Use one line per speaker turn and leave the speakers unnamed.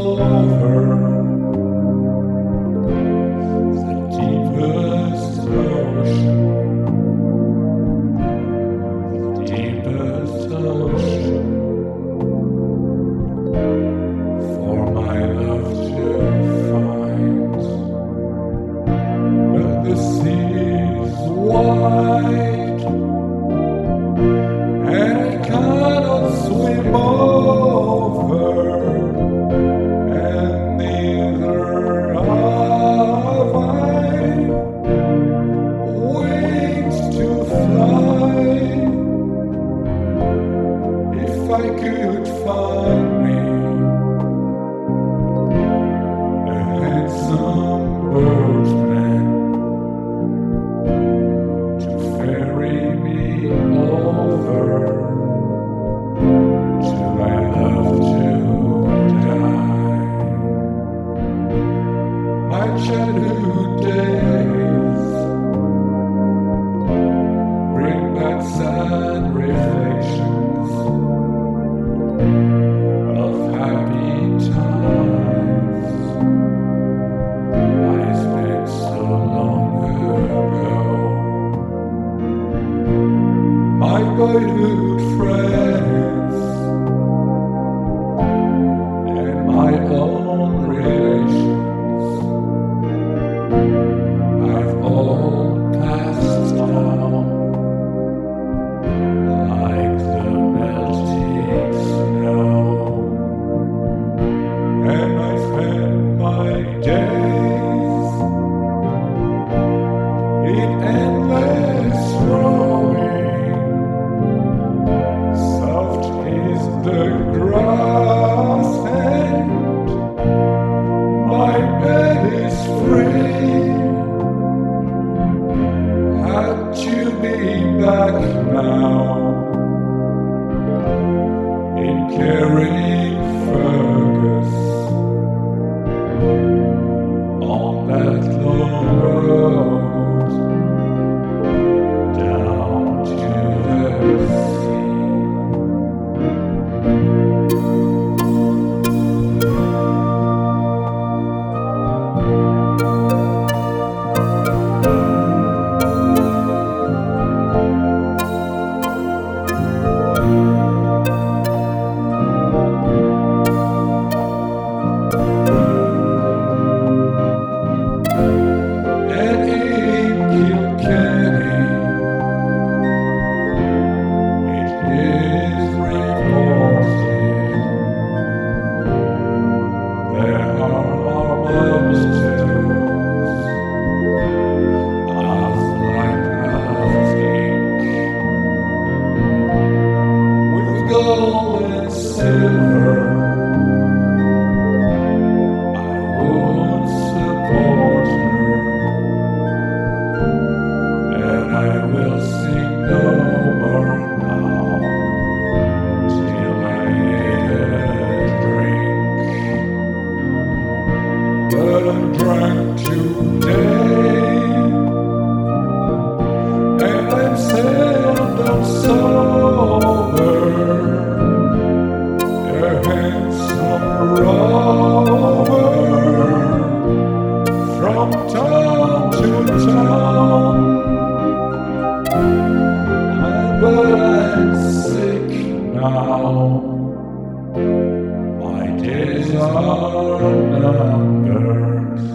over the deepest ocean, the deepest ocean, for my love to find. But the sea's wide, and I cannot swim over, and neither have I wings to fly. If I could find me a handsome boatman to ferry me over till I love to die. My childhood days bring back sad reflections of happy times I spent so long ago. My boyhood friends and my own relations, I've all passed now, like the melting snow, and I spend my days in endless rowing. Soft is the grass and my bed is free. Had to be back now in Carrickfergus on that long road down to the sea. And in Kilkenny, it is reported there are marbles tales as black as ink, with gold and silver. I would support her, and I will sing no more now till I drink. But I'm drunk today, and I'm seldom sober. A handsome rover from town to town. But I'm sick now. My days are numbered.